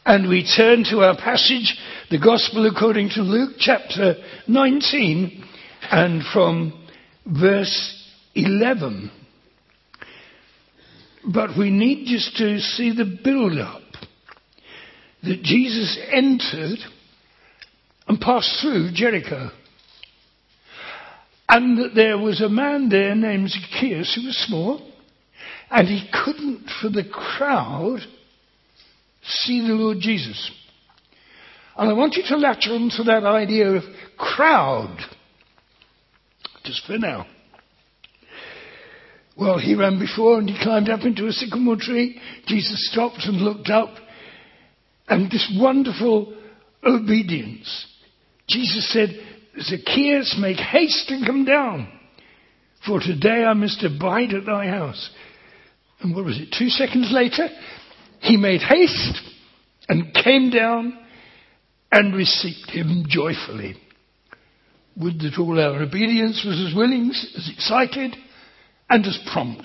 And we turn to our passage, the Gospel according to Luke, chapter 19, and from verse 11. But we need just to see the build-up that Jesus entered and passed through Jericho. And that there was a man there named Zacchaeus who was small, and he couldn't, for the crowd, see the Lord Jesus. And I want you to latch on to that idea of crowd, just for now. Well, he ran before and he climbed up into a sycamore tree. Jesus stopped and looked up. And this wonderful obedience. Jesus said, Zacchaeus, make haste and come down, for today I must abide at thy house. And what was it, 2 seconds later, he made haste and came down and received him joyfully. Would that all our obedience was as willing, as excited, and as prompt.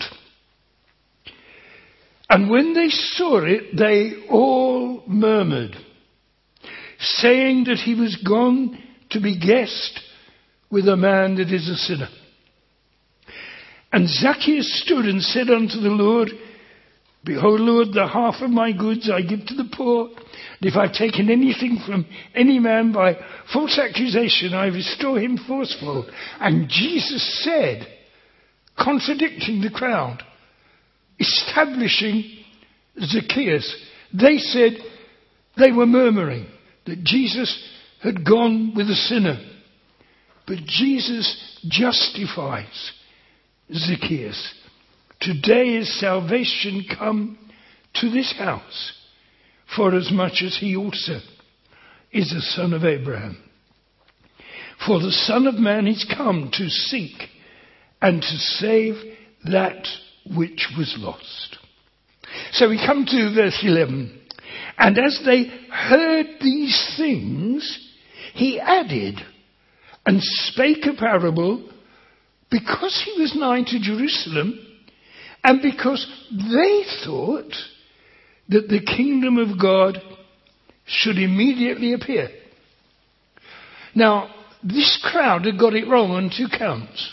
And when they saw it, they all murmured, saying that he was gone to be guest with a man that is a sinner. And Zacchaeus stood and said unto the Lord, Behold, Lord, the half of my goods I give to the poor. And if I've taken anything from any man by false accusation, I restore him fourfold. And Jesus said, contradicting the crowd, establishing Zacchaeus, they said they were murmuring that Jesus had gone with a sinner. But Jesus justifies Zacchaeus. Today is salvation come to this house, for as much as he also is a son of Abraham. For the Son of Man is come to seek and to save that which was lost. So we come to verse 11. And as they heard these things, he added and spake a parable, because he was nigh to Jerusalem, and because they thought that the kingdom of God should immediately appear. Now, this crowd had got it wrong on 2 counts.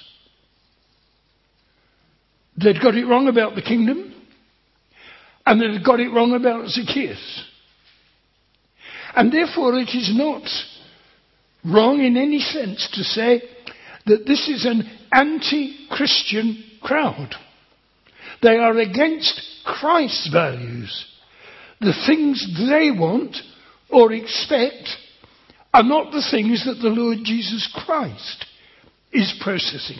They'd got it wrong about the kingdom, and they'd got it wrong about Zacchaeus. And therefore it is not wrong in any sense to say that this is an anti-Christian crowd. They are against Christ's values. The things they want or expect are not the things that the Lord Jesus Christ is processing.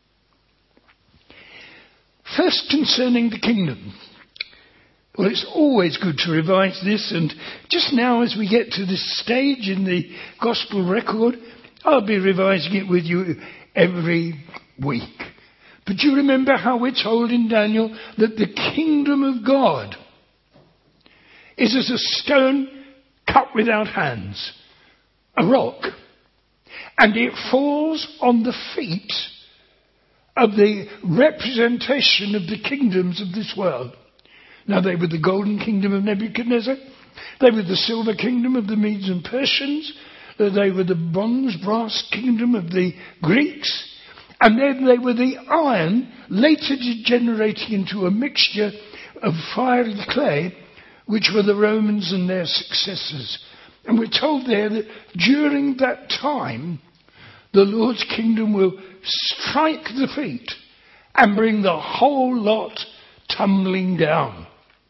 First, concerning the kingdom. Well, it's always good to revise this, and just now as we get to this stage in the gospel record, I'll be revising it with you every week. But do you remember how we're told in Daniel that the kingdom of God is as a stone cut without hands, a rock, and it falls on the feet of the representation of the kingdoms of this world. Now, they were the golden kingdom of Nebuchadnezzar. They were the silver kingdom of the Medes and Persians. They were the bronze, brass kingdom of the Greeks. And then they were the iron, later degenerating into a mixture of fiery clay, which were the Romans and their successors. And we're told there that during that time, the Lord's kingdom will strike the feet and bring the whole lot tumbling down.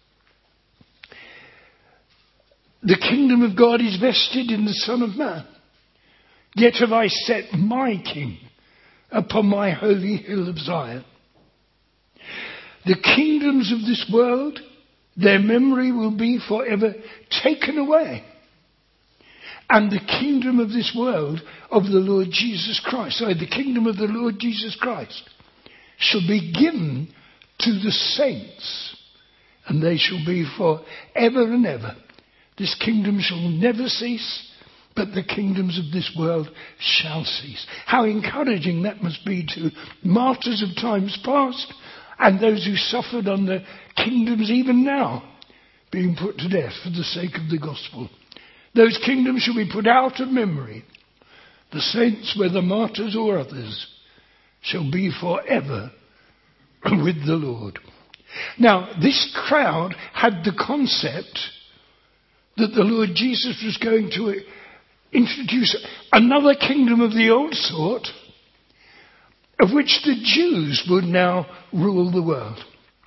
The kingdom of God is vested in the Son of Man. Yet have I set my king upon my holy hill of Zion. The kingdoms of this world, their memory will be forever taken away. And the kingdom of this world of the Lord Jesus Christ, the kingdom of the Lord Jesus Christ, shall be given to the saints, and they shall be for ever and ever. This kingdom shall never cease, but the kingdoms of this world shall cease. How encouraging that must be to martyrs of times past and those who suffered under kingdoms even now, being put to death for the sake of the gospel. Those kingdoms shall be put out of memory. The saints, whether martyrs or others, shall be forever with the Lord. Now, this crowd had the concept that the Lord Jesus was going to introduce another kingdom of the old sort, of which the Jews would now rule the world.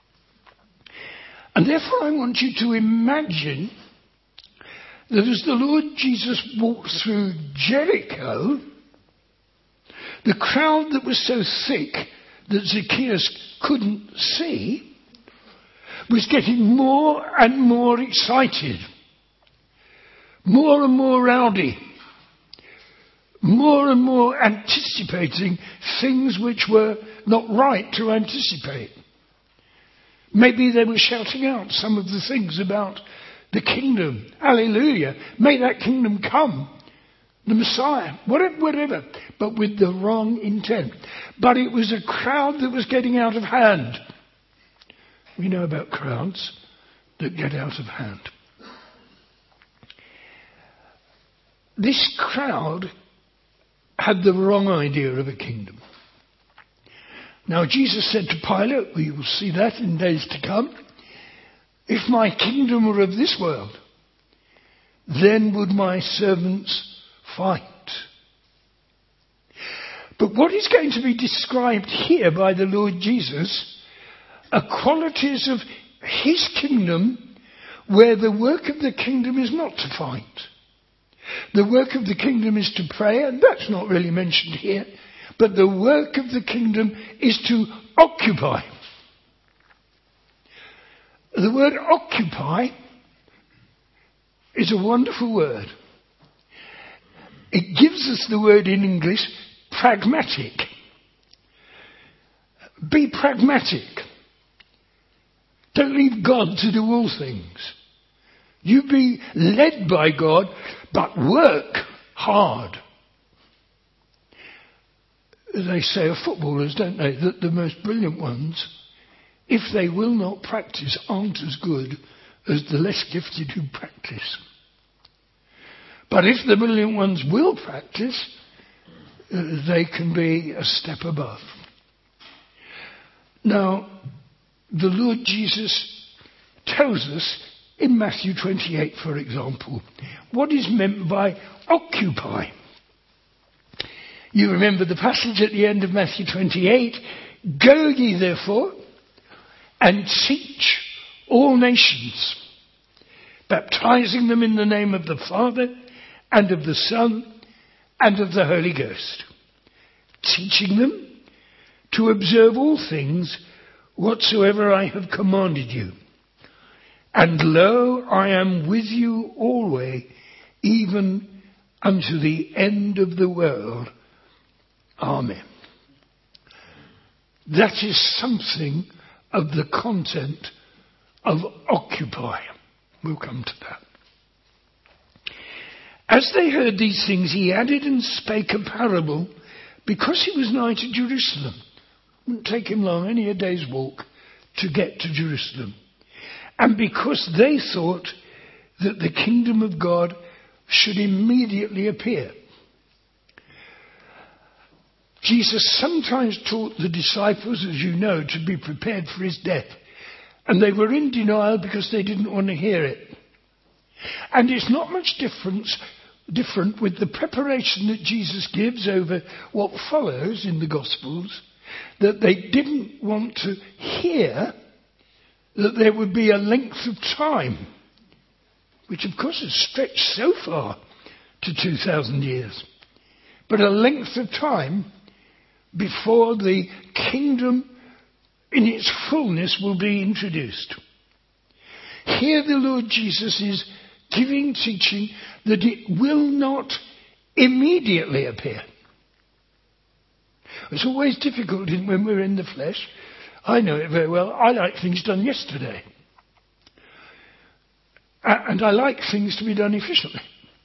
And therefore I want you to imagine that as the Lord Jesus walked through Jericho, the crowd that was so thick that Zacchaeus couldn't see was getting more and more excited, more and more rowdy, more and more anticipating things which were not right to anticipate. Maybe they were shouting out some of the things about the kingdom. Hallelujah. May that kingdom come. The Messiah. Whatever. But with the wrong intent. But it was a crowd that was getting out of hand. We know about crowds that get out of hand. This crowd had the wrong idea of a kingdom. Now Jesus said to Pilate, we will see that in days to come, if my kingdom were of this world, then would my servants fight. But what is going to be described here by the Lord Jesus are qualities of his kingdom where the work of the kingdom is not to fight. The work of the kingdom is to pray, and that's not really mentioned here. But the work of the kingdom is to occupy. The word occupy is a wonderful word. It gives us the word in English, pragmatic. Be pragmatic. Don't leave God to do all things. You be led by God, but work hard. They say of footballers, don't they, that the most brilliant ones, if they will not practice, aren't as good as the less gifted who practice. But if the brilliant ones will practice, they can be a step above. Now, the Lord Jesus tells us in Matthew 28, for example, what is meant by occupy. You remember the passage at the end of Matthew 28. Go ye therefore and teach all nations, baptizing them in the name of the Father and of the Son and of the Holy Ghost, teaching them to observe all things whatsoever I have commanded you. And lo, I am with you always, even unto the end of the world. Amen. That is something of the content of occupy. We'll come to that. As they heard these things, he added and spake a parable, because he was nigh to Jerusalem. It wouldn't take him long, only a day's walk, to get to Jerusalem. And because they thought that the kingdom of God should immediately appear. Jesus sometimes taught the disciples, as you know, to be prepared for his death. And they were in denial because they didn't want to hear it. And it's not much different with the preparation that Jesus gives over what follows in the Gospels, that they didn't want to hear that there would be a length of time, which of course has stretched so far to 2,000 years, but a length of time before the kingdom in its fullness will be introduced. Here the Lord Jesus is giving teaching that it will not immediately appear. It's always difficult when we're in the flesh. I know it very well. I like things done yesterday. And I like things to be done efficiently.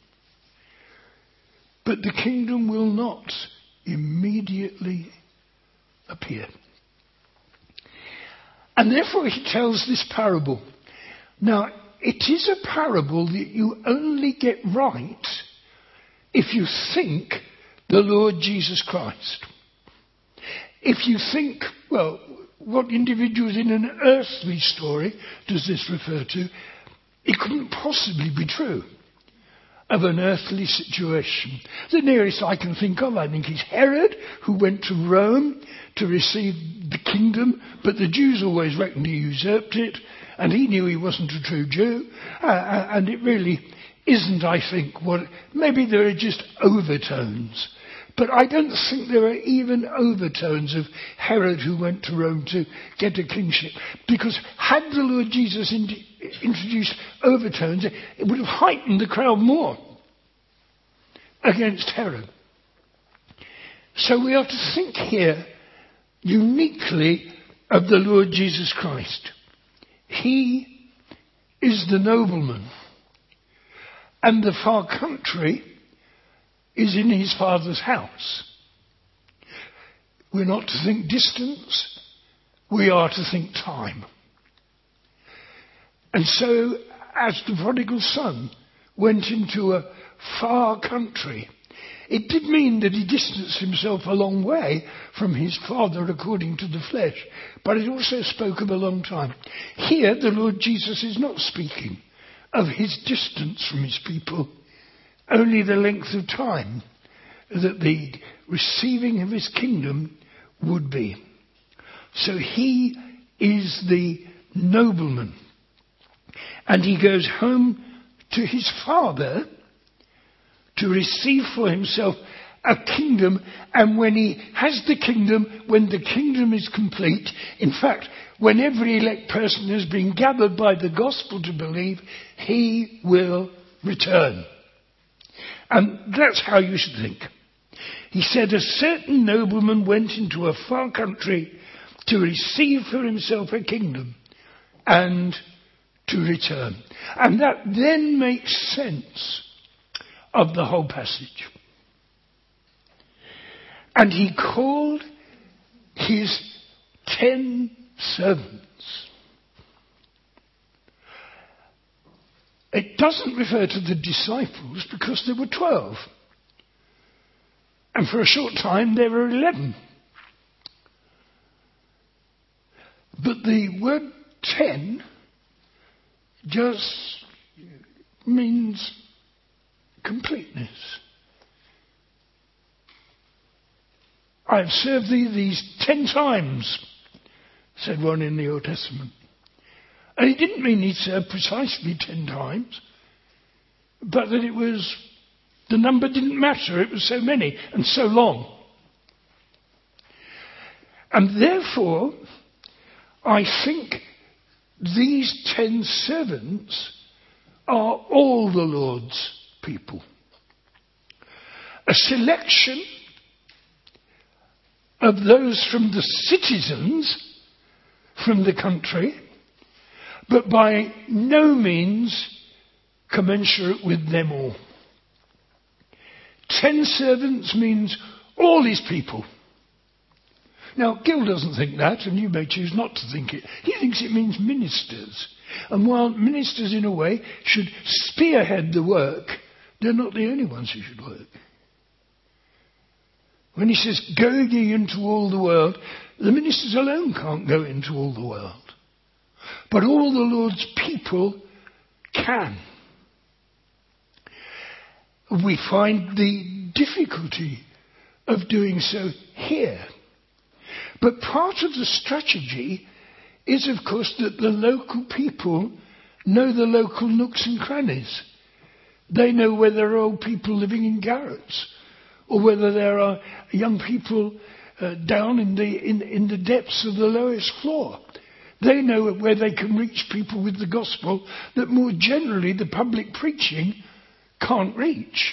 But the kingdom will not immediately appear. And therefore he tells this parable. Now, it is a parable that you only get right if you think the Lord Jesus Christ. If you think, well, what individuals in an earthly story does this refer to? It couldn't possibly be true of an earthly situation. The nearest I can think of, I think, is Herod, who went to Rome to receive the kingdom, but the Jews always reckoned he usurped it, and he knew he wasn't a true Jew, and it really isn't, I think, what... Maybe there are just overtones, but I don't think there are even overtones of Herod who went to Rome to get a kingship, because had the Lord Jesus introduced overtones, it would have heightened the crowd more against Herod. So we are to think here uniquely of the Lord Jesus Christ. He is the nobleman, and the far country is in his Father's house. We're not to think distance, we are to think time. And so, as the prodigal son went into a far country, it did mean that he distanced himself a long way from his father according to the flesh, but it also spoke of a long time. Here, the Lord Jesus is not speaking of his distance from his people, only the length of time that the receiving of his kingdom would be. So he is the nobleman. And he goes home to his father to receive for himself a kingdom. And when he has the kingdom, when the kingdom is complete, in fact, when every elect person has been gathered by the gospel to believe, he will return. And that's how you should think. He said, a certain nobleman went into a far country to receive for himself a kingdom and to return. And that then makes sense of the whole passage. And he called his 10 servants. It doesn't refer to the disciples because there were 12. And for a short time there were 11. But the word 10 just means completeness. I have served thee these 10 times, said one in the Old Testament. And he didn't mean he'd served precisely 10 times, but that it was, the number didn't matter, it was so many and so long. And therefore, I think these 10 servants are all the Lord's people. A selection of those from the citizens from the country, but by no means commensurate with them all. 10 servants means all his people. Now, Gill doesn't think that, and you may choose not to think it. He thinks it means ministers. And while ministers, in a way, should spearhead the work, they're not the only ones who should work. When he says, go ye into all the world, the ministers alone can't go into all the world. But all the Lord's people can. We find the difficulty of doing so here. But part of the strategy is, of course, that the local people know the local nooks and crannies. They know whether there are old people living in garrets, or whether there are young people down in the depths of the lowest floor. They know where they can reach people with the gospel that more generally the public preaching can't reach.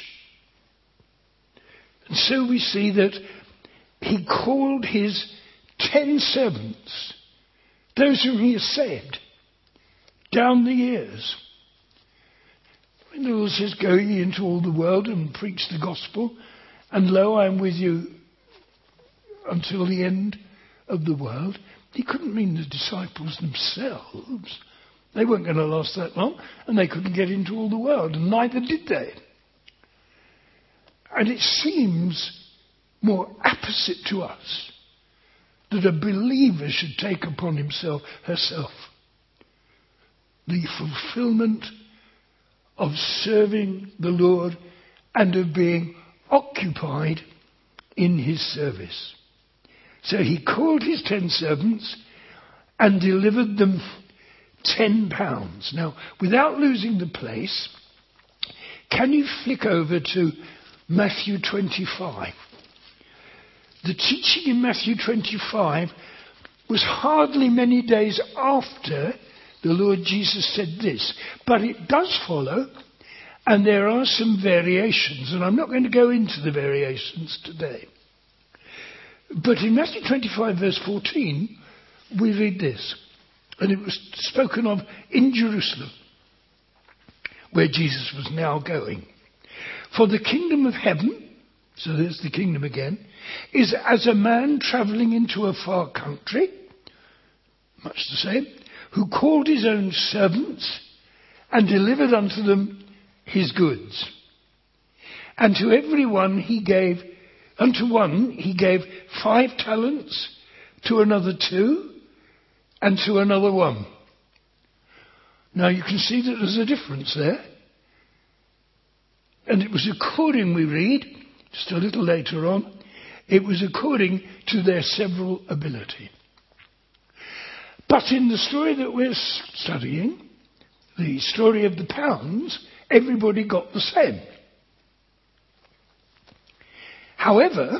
And so we see that he called his 10 servants, those whom he has saved, down the years. When the Lord says, go ye into all the world and preach the gospel, and lo, I am with you until the end of the world, he couldn't mean the disciples themselves. They weren't going to last that long, and they couldn't get into all the world, and neither did they. And it seems more apposite to us that a believer should take upon herself the fulfillment of serving the Lord and of being occupied in his service. So he called his 10 servants and delivered them £10. Now, without losing the place, can you flick over to Matthew 25? The teaching in Matthew 25 was hardly many days after the Lord Jesus said this, but it does follow, and there are some variations, and I'm not going to go into the variations today. But in Matthew 25 verse 14, we read this, and it was spoken of in Jerusalem, where Jesus was now going. For the kingdom of heaven, so there's the kingdom again, is as a man travelling into a far country, much the same, who called his own servants and delivered unto them his goods. And to everyone he gave, unto one he gave 5 talents, to another 2, and to another 1. Now you can see that there's a difference there. And it was according, we read, just a little later on, it was according to their several ability. But in the story that we're studying, the story of the pounds, everybody got the same. However,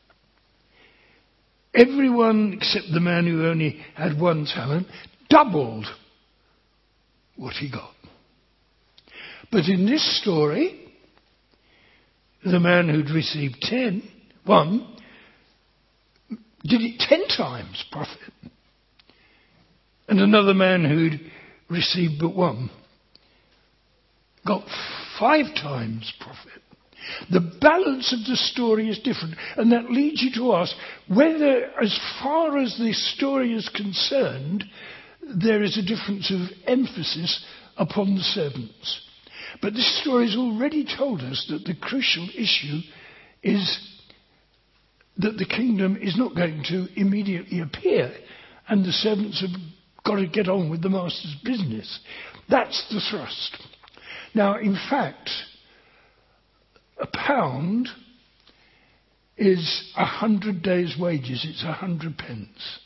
everyone except the man who only had 1 talent doubled what he got. But in this story, the man who'd received 1, did it 10 times profit. And another man who'd received but 1 got 5 times profit. The balance of the story is different, and that leads you to ask whether, as far as this story is concerned, there is a difference of emphasis upon the servants. But this story has already told us that the crucial issue is that the kingdom is not going to immediately appear, and the servants have got to get on with the master's business. That's the thrust. Now, in fact, £1 is 100 days' wages. It's 100 pence.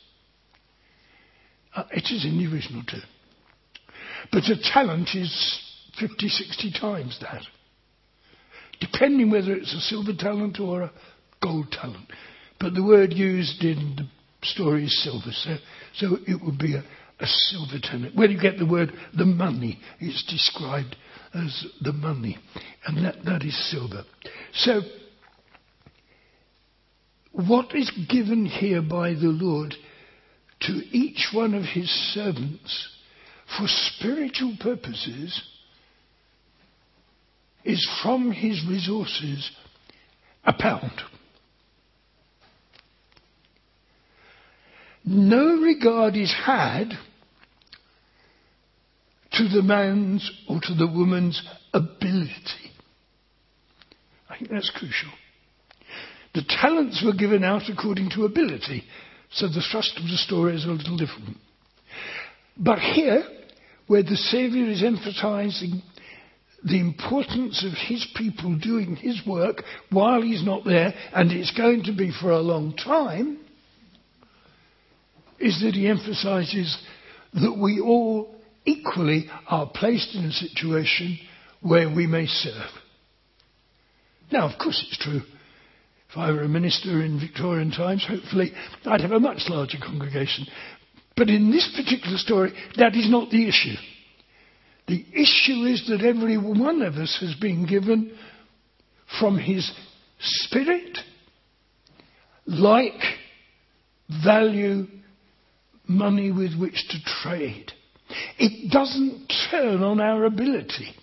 It is in the original too. But a talent is 50, 60 times that, depending whether it's a silver talent or a gold talent. But the word used in the story is silver, so it would be a silver talent. Where you get the word the money, it's described as the money, and that is silver. So what is given here by the Lord to each one of his servants for spiritual purposes is from his resources £1. No regard is had to the man's or to the woman's ability. I think that's crucial. The talents were given out according to ability, so the thrust of the story is a little different. But here, where the Saviour is emphasizing the importance of his people doing his work while he's not there, and it's going to be for a long time, is that he emphasizes that we all equally are placed in a situation where we may serve. Now, of course it's true. If I were a minister in Victorian times, hopefully I'd have a much larger congregation. But in this particular story, that is not the issue. The issue is that every one of us has been given from his spirit, like, value, money with which to trade. It doesn't turn on our ability.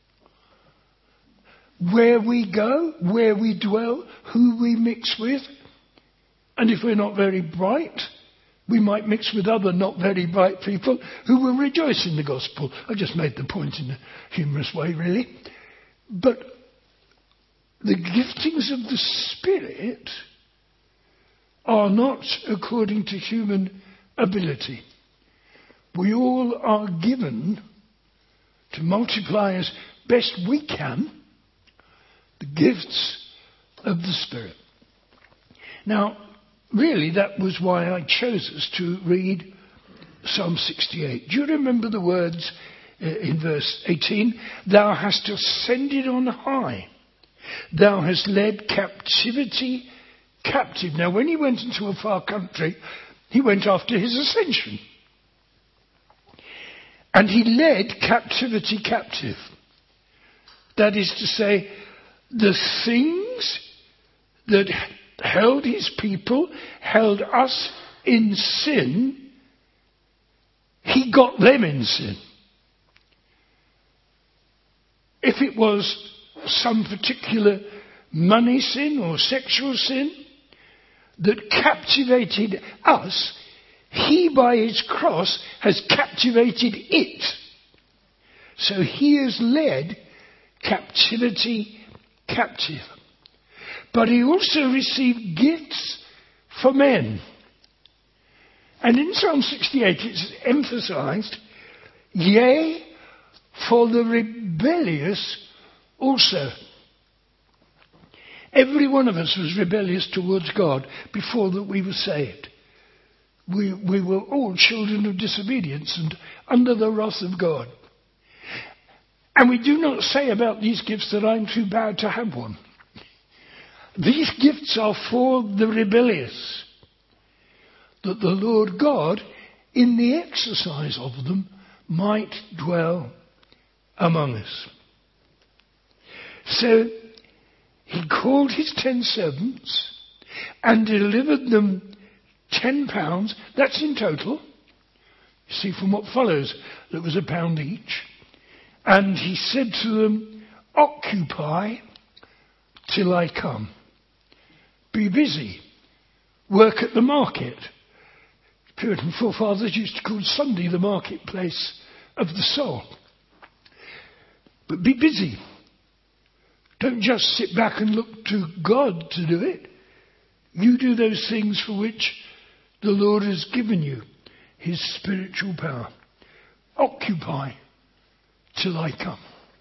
Where we go, where we dwell, who we mix with, and if we're not very bright, We might mix with other not very bright people who will rejoice in the gospel. I just made the point in a humorous way, really. But the giftings of the Spirit are not according to human ability. We all are given to multiply as best we can the gifts of the Spirit. Now, really, that was why I chose us to read Psalm 68. Do you remember the words in verse 18? Thou hast ascended on high. Thou hast led captivity captive. Now, when he went into a far country, he went after his ascension. And he led captivity captive. That is to say, the things that held his people, held us in sin, he got them in sin. If it was some particular money sin or sexual sin that captivated us, he by his cross has captivated it. So he has led captivity captive. But he also received gifts for men. And in Psalm 68 it's emphasized, yea, for the rebellious also. Every one of us was rebellious towards God before that we were saved. We were all children of disobedience and under the wrath of God. And we do not say about these gifts that I'm too bad to have one. These gifts are for the rebellious, that the Lord God, in the exercise of them, might dwell among us. So he called his 10 servants and delivered them £10. That's in total. You see from what follows, that was £1 each. And he said to them, occupy till I come. Be busy. Work at the market. Puritan forefathers used to call Sunday the marketplace of the soul. But be busy. Don't just sit back and look to God to do it. You do those things for which the Lord has given you his spiritual power. Occupy till I come.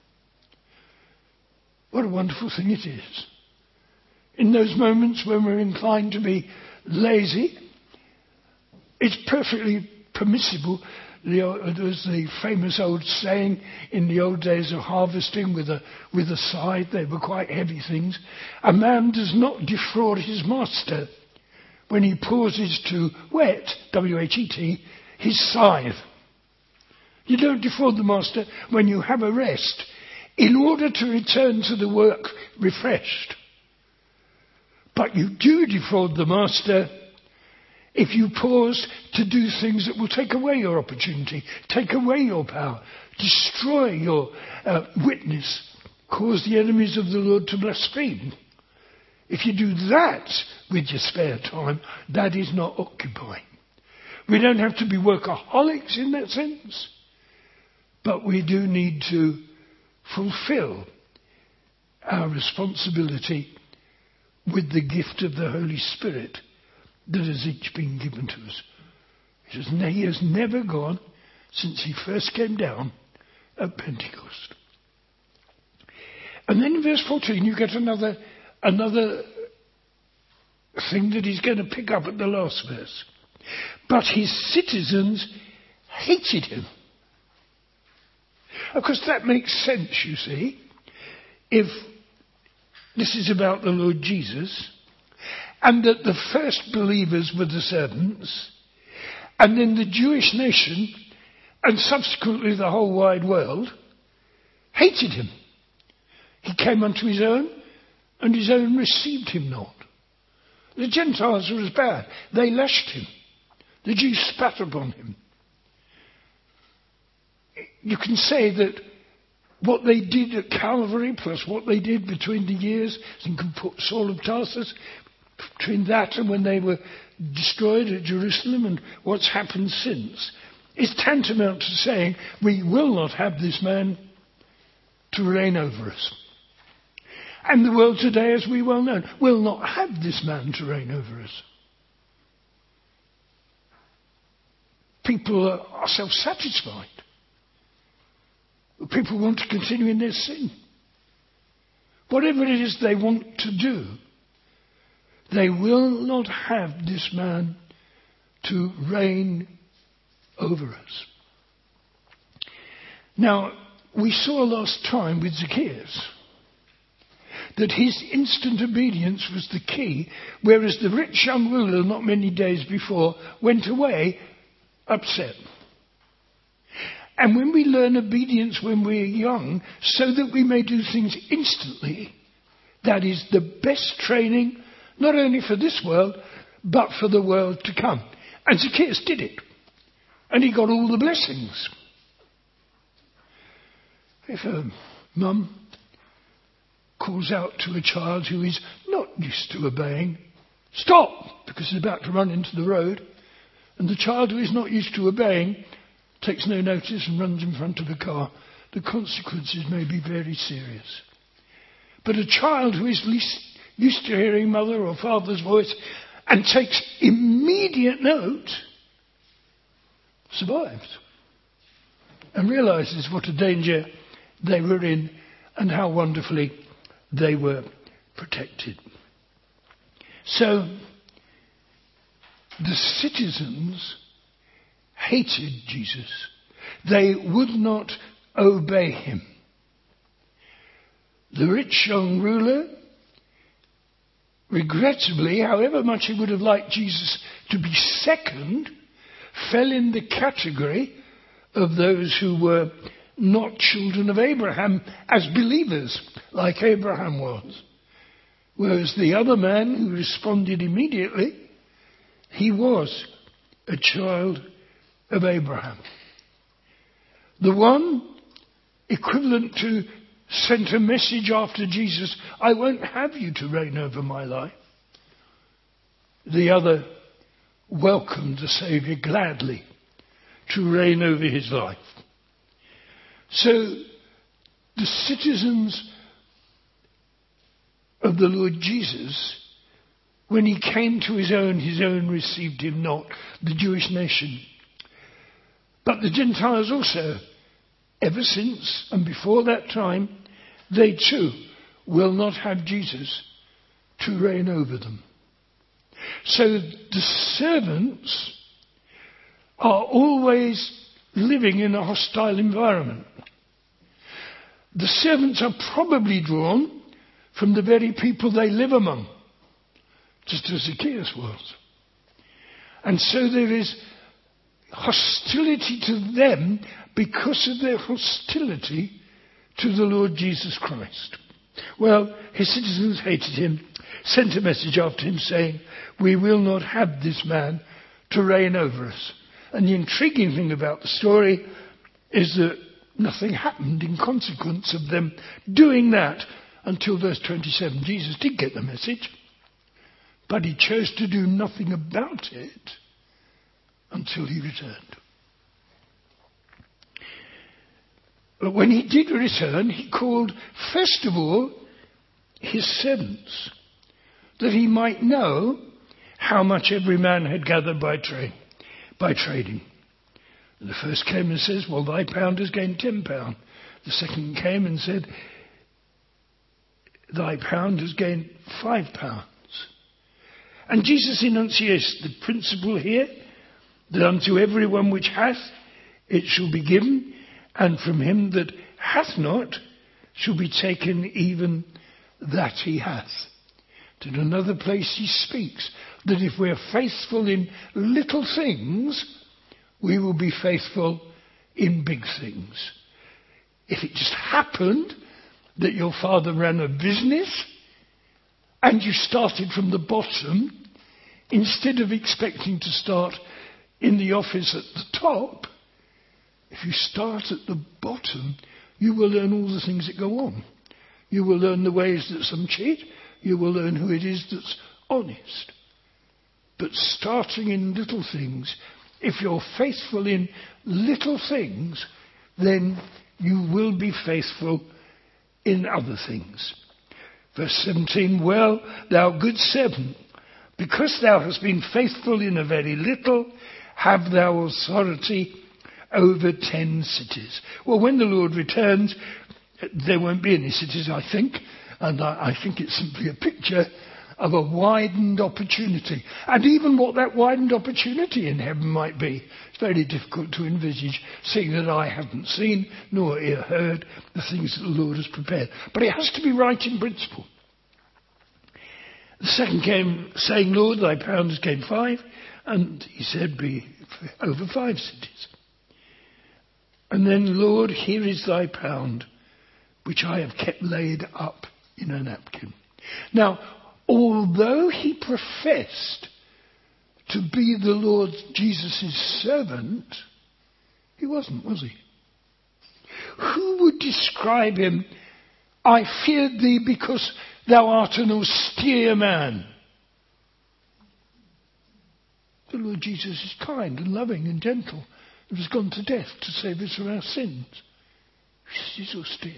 What a wonderful thing it is. In those moments when we're inclined to be lazy, it's perfectly permissible. There's the famous old saying in the old days of harvesting with a scythe. They were quite heavy things. A man does not defraud his master when he pauses to whet, W-H-E-T, his scythe. You don't defraud the master when you have a rest in order to return to the work refreshed. But you do defraud the master if you pause to do things that will take away your opportunity, take away your power, destroy your witness, cause the enemies of the Lord to blaspheme. If you do that with your spare time, that is not occupying. We don't have to be workaholics in that sense, but we do need to fulfill our responsibility with the gift of the Holy Spirit that has each been given to us. He has never gone since he first came down at Pentecost. And then in verse 14 you get another thing that he's going to pick up at the last verse. But his citizens hated him. Of course that makes sense, you see. If this is about the Lord Jesus, and that the first believers were the servants, and then the Jewish nation, and subsequently the whole wide world, hated him. He came unto his own, and his own received him not. The Gentiles were as bad. They lashed him. The Jews spat upon him. You can say that what they did at Calvary, plus what they did between the years, you can put Saul of Tarsus, between that and when they were destroyed at Jerusalem and what's happened since is tantamount to saying we will not have this man to reign over us. And the world today, as we well know, will not have this man to reign over us. People are self-satisfied. People want to continue in their sin. Whatever it is they want to do, they will not have this man to reign over us. Now, we saw last time with Zacchaeus that his instant obedience was the key, whereas the rich young ruler, not many days before, went away upset. And when we learn obedience when we're young, so that we may do things instantly, that is the best training, not only for this world, but for the world to come. And Zacchaeus did it. And he got all the blessings. If a mum calls out to a child who is not used to obeying, stop, because he's about to run into the road, and the child who is not used to obeying takes no notice and runs in front of a car, the consequences may be very serious. But a child who is least used to hearing mother or father's voice and takes immediate note survives and realizes what a danger they were in and how wonderfully they were protected. So the citizens hated Jesus. They would not obey him. The rich young ruler, regrettably, however much he would have liked Jesus to be second, fell in the category of those who were not children of Abraham as believers, like Abraham was. Whereas the other man who responded immediately, he was a child of Abraham. The one equivalent to sent a message after Jesus, I won't have you to reign over my life. The other welcomed the Saviour gladly to reign over his life. So the citizens of the Lord Jesus, when he came to his own received him not, the Jewish nation. But the Gentiles also, ever since and before that time, they too will not have Jesus to reign over them. So the servants are always living in a hostile environment. The servants are probably drawn from the very people they live among, just as Zacchaeus was. And so there is hostility to them because of their hostility to the Lord Jesus Christ. Well, his citizens hated him, sent a message after him saying, we will not have this man to reign over us. And the intriguing thing about the story is that nothing happened in consequence of them doing that until verse 27. Jesus did get the message, but he chose to do nothing about it until he returned. But when he did return, he called, first of all, his servants, that he might know how much every man had gathered by trading. And the first came and says, well, thy pound has gained 10 pounds. The second came and said, thy pound has gained 5 pounds. And Jesus enunciates the principle here, that unto everyone which hath, it shall be given, and from him that hath not, shall be taken even that he hath. In another place he speaks that if we're faithful in little things, we will be faithful in big things. If it just happened that your father ran a business and you started from the bottom, instead of expecting to start in the office at the top, if you start at the bottom, you will learn all the things that go on. You will learn the ways that some cheat. You will learn who it is that's honest. but starting in little things. If you're faithful in little things, then you will be faithful in other things. Verse 17, well, thou good servant, because thou hast been faithful in a very little, have thou authority over 10 cities. Well, when the Lord returns, there won't be any cities, I think, and I think it's simply a picture of a widened opportunity. And even what that widened opportunity in heaven might be, it's very difficult to envisage, seeing that I haven't seen nor heard the things that the Lord has prepared. But it has to be right in principle. The second came, saying, Lord, thy pound came 5, and he said, be over 5 cities. And then, Lord, here is thy pound, which I have kept laid up in a napkin. Now, although he professed to be the Lord Jesus' servant, he wasn't, was he? Who would describe him, I feared thee because thou art an austere man? The Lord Jesus is kind and loving and gentle. He was gone to death to save us from our sins. He's austere.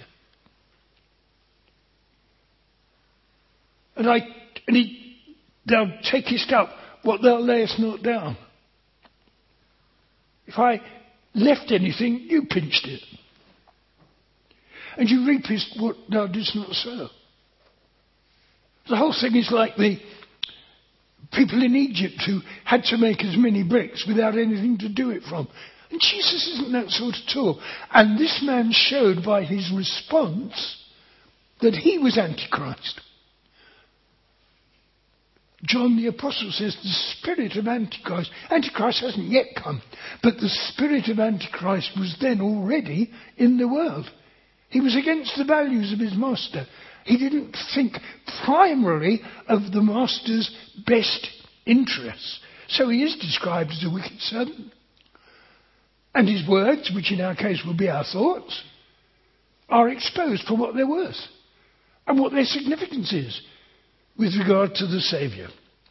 Thou takest up what thou layest not down. If I left anything, you pinched it. And you reapest what thou didst not sow. The whole thing is like the people in Egypt who had to make as many bricks without anything to do it from. And Jesus isn't that sort at all. And this man showed by his response that he was Antichrist. John the Apostle says the spirit of Antichrist hasn't yet come, but the spirit of Antichrist was then already in the world. He was against the values of his master. He didn't think primarily of the master's best interests. So he is described as a wicked servant. And his words, which in our case will be our thoughts, are exposed for what they're worth and what their significance is with regard to the Saviour.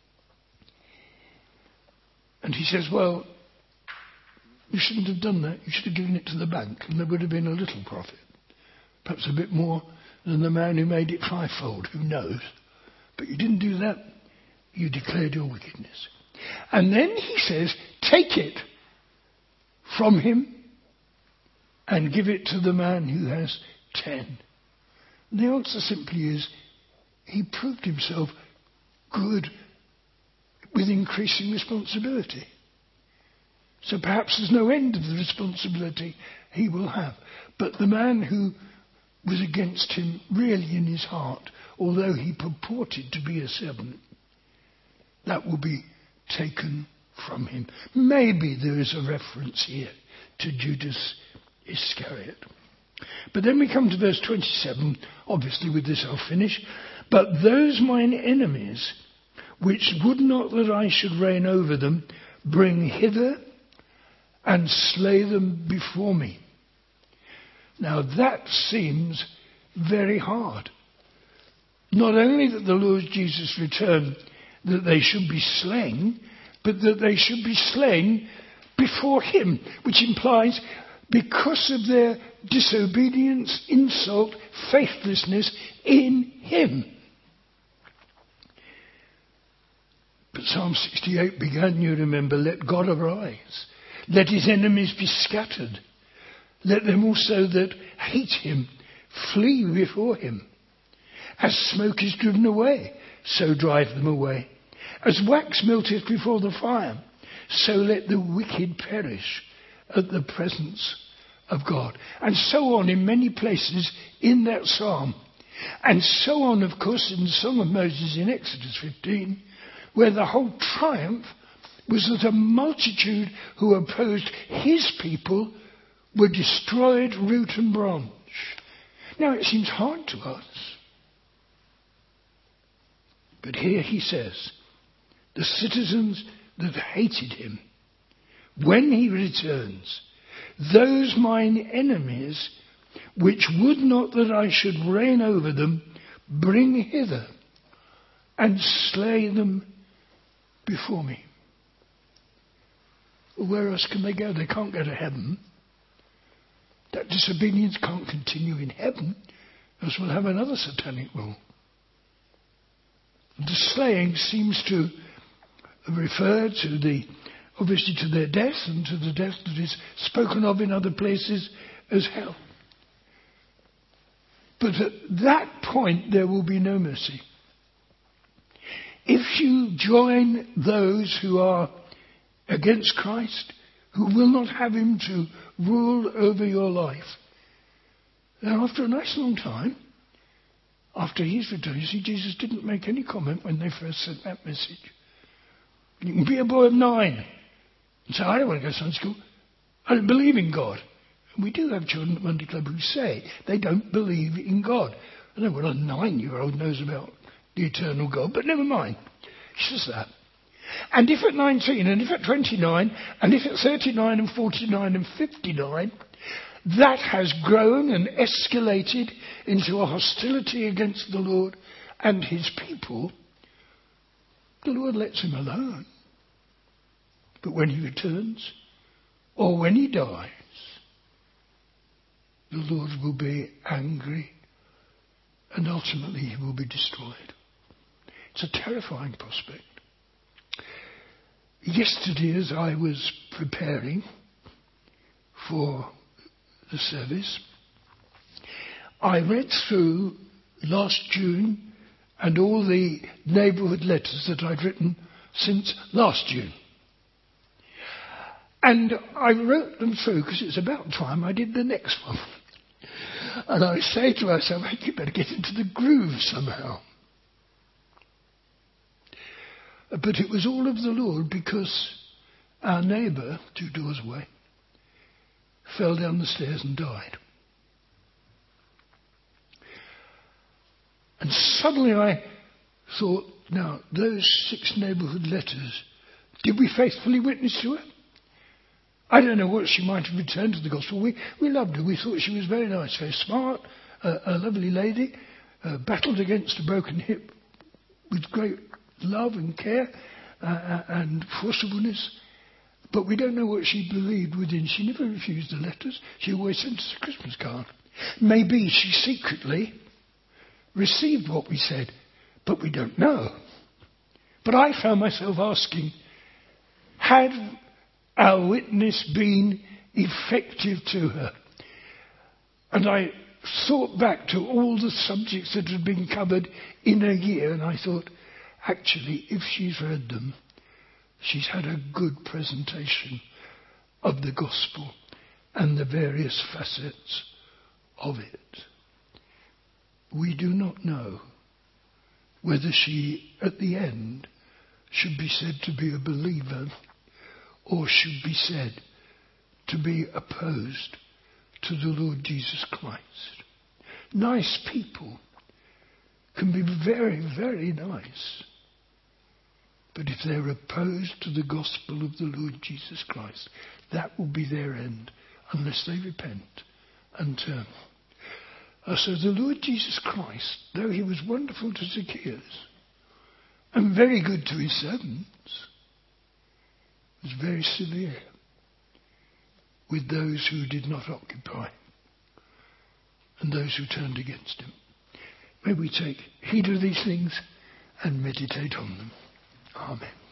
And he says, well, you shouldn't have done that. You should have given it to the bank and there would have been a little profit. Perhaps a bit more than the man who made it 5-fold, who knows. But you didn't do that. You declared your wickedness. And then he says, take it from him and give it to the man who has 10. And the answer simply is, he proved himself good with increasing responsibility. So perhaps there's no end of the responsibility he will have. But the man who was against him really in his heart, although he purported to be a servant, that will be taken from him. Maybe there is a reference here to Judas Iscariot. But then we come to verse 27. Obviously with this I'll finish. But those mine enemies, which would not that I should reign over them, bring hither and slay them before me. Now that seems very hard. Not only that the Lord Jesus returned, that they should be slain, but that they should be slain before him, which implies because of their disobedience, insult, faithlessness in him. But Psalm 68 began, you remember, let God arise, let his enemies be scattered, let them also that hate him flee before him. As smoke is driven away, so drive them away. As wax melteth before the fire, so let the wicked perish at the presence of God. And so on in many places in that psalm. And so on, of course, in the Song of Moses in Exodus 15, where the whole triumph was that a multitude who opposed his people were destroyed root and branch. Now it seems hard to us. But here he says, the citizens that hated him, when he returns, those mine enemies, which would not that I should reign over them, bring hither and slay them before me. Where else can they go? They can't go to heaven. That disobedience can't continue in heaven, else we'll have another satanic rule. The slaying seems to refer to obviously to their death and to the death that is spoken of in other places as hell. But at that point there will be no mercy. If you join those who are against Christ, who will not have him to rule over your life, then after a nice long time, after his return, you see, Jesus didn't make any comment when they first sent that message. You can be a boy of 9 and say, I don't want to go to Sunday school. I don't believe in God. And we do have children at Monday Club who say they don't believe in God. I don't know what a 9-year-old knows about the eternal God, but never mind. It's just that. And if at 19, and if at 29, and if at 39 and 49 and 59, that has grown and escalated into a hostility against the Lord and his people, the Lord lets him alone. But when he returns, or when he dies, the Lord will be angry and ultimately he will be destroyed. It's a terrifying prospect. Yesterday, as I was preparing for the service, I read through last June and all the neighbourhood letters that I'd written since last June. And I wrote them through because it's about time I did the next one. And I say to myself, you better get into the groove somehow. But it was all of the Lord, because our neighbour, 2 doors away, fell down the stairs and died. And suddenly I thought, now, those 6 neighbourhood letters, did we faithfully witness to her? I don't know what she might have returned to the gospel. We loved her. We thought she was very nice, very smart, a lovely lady, battled against a broken hip with great love and care and forcibleness. But we don't know what she believed within. She never refused the letters. She always sent us a Christmas card. Maybe she secretly received what we said, but we don't know. But I found myself asking, had our witness been effective to her? And I thought back to all the subjects that had been covered in a year, and I thought, actually, if she's read them, she's had a good presentation of the gospel and the various facets of it. We do not know whether she, at the end, should be said to be a believer or should be said to be opposed to the Lord Jesus Christ. Nice people can be very, very nice. But if they're opposed to the gospel of the Lord Jesus Christ, that will be their end, unless they repent and turn. So the Lord Jesus Christ, though he was wonderful to Zacchaeus and very good to his servants, was very severe with those who did not occupy and those who turned against him. May we take heed of these things and meditate on them. Amen.